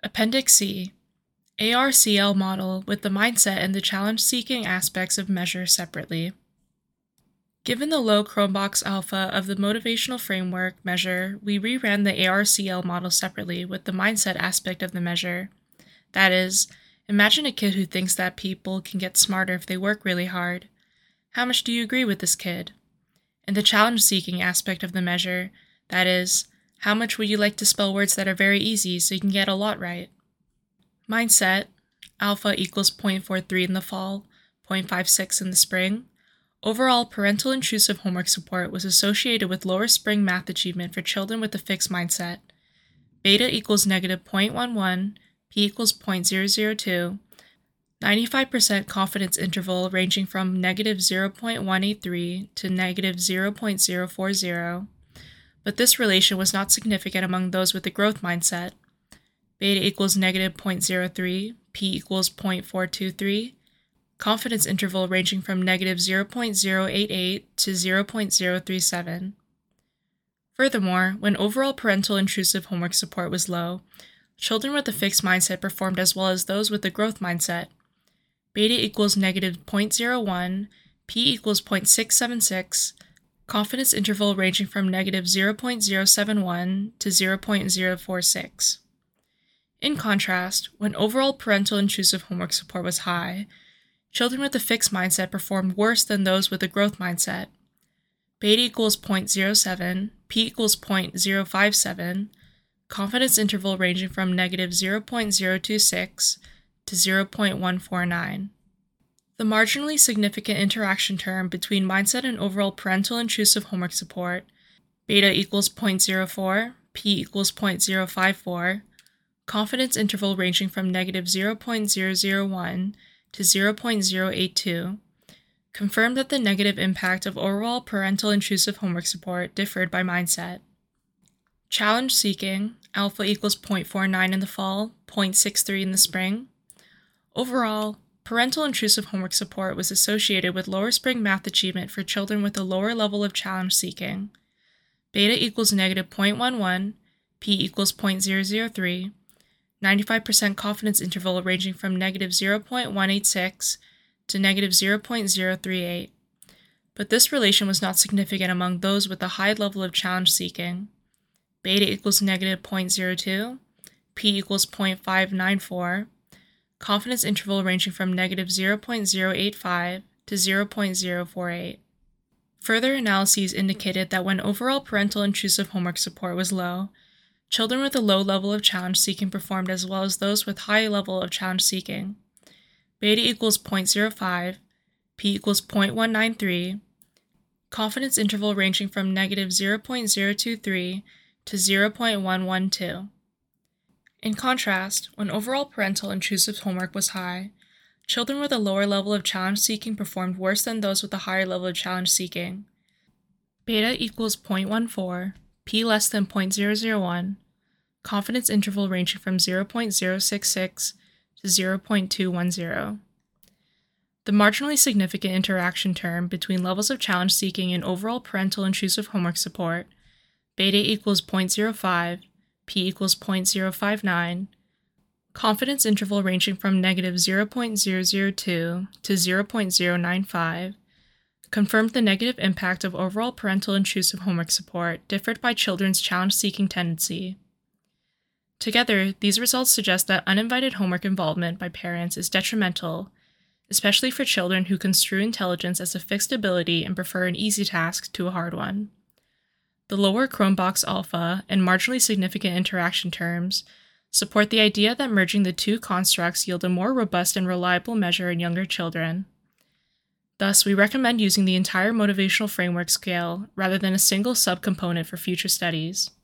Appendix C, ARCL model with the mindset and the challenge-seeking aspects of measure separately. Given the low Cronbach's alpha of the motivational framework measure, we reran the ARCL model separately with the mindset aspect of the measure. That is, imagine a kid who thinks that people can get smarter if they work really hard. How much do you agree with this kid? And the challenge-seeking aspect of the measure, that is, how much would you like to spell words that are very easy so you can get a lot right? Mindset, alpha equals 0.43 in the fall, 0.56 in the spring. Overall, parental intrusive homework support was associated with lower spring math achievement for children with a fixed mindset. Beta equals negative 0.11, p equals 0.002, 95% confidence interval ranging from negative 0.183 to negative 0.040, but this relation was not significant among those with a growth mindset. Beta equals negative 0.03, p equals 0.423, confidence interval ranging from negative 0.088 to 0.037. Furthermore, when overall parental intrusive homework support was low, children with a fixed mindset performed as well as those with a growth mindset. Beta equals negative 0.01, p equals 0.676, confidence interval ranging from negative 0.071 to 0.046. In contrast, when overall parental intrusive homework support was high, children with a fixed mindset performed worse than those with a growth mindset. Beta equals 0.07, p equals 0.057, confidence interval ranging from negative 0.026 to 0.149. The marginally significant interaction term between mindset and overall parental intrusive homework support, beta equals 0.04, p equals 0.054, confidence interval ranging from negative 0.001 to 0.082, confirmed that the negative impact of overall parental intrusive homework support differed by mindset. Challenge seeking, alpha equals 0.49 in the fall, 0.63 in the spring. Overall, parental intrusive homework support was associated with lower spring math achievement for children with a lower level of challenge seeking. Beta equals negative 0.11, p equals 0.003, 95% confidence interval ranging from negative 0.186 to negative 0.038, but this relation was not significant among those with a high level of challenge seeking. Beta equals negative 0.02, p equals 0.594, confidence interval ranging from negative 0.085 to 0.048. Further analyses indicated that when overall parental intrusive homework support was low, children with a low level of challenge seeking performed as well as those with high level of challenge seeking. Beta equals 0.05, p equals 0.193, confidence interval ranging from negative 0.023 to 0.112. In contrast, when overall parental intrusive homework was high, children with a lower level of challenge seeking performed worse than those with a higher level of challenge seeking. Beta equals 0.14, p less than 0.001, confidence interval ranging from 0.066 to 0.210. The marginally significant interaction term between levels of challenge seeking and overall parental intrusive homework support, beta equals 0.05, p equals 0.059, confidence interval ranging from negative 0.002 to 0.095, confirmed the negative impact of overall parental intrusive homework support differed by children's challenge-seeking tendency. Together, these results suggest that uninvited homework involvement by parents is detrimental, especially for children who construe intelligence as a fixed ability and prefer an easy task to a hard one. The lower Cronbach's alpha and marginally significant interaction terms support the idea that merging the two constructs yield a more robust and reliable measure in younger children. Thus, we recommend using the entire motivational framework scale rather than a single subcomponent for future studies.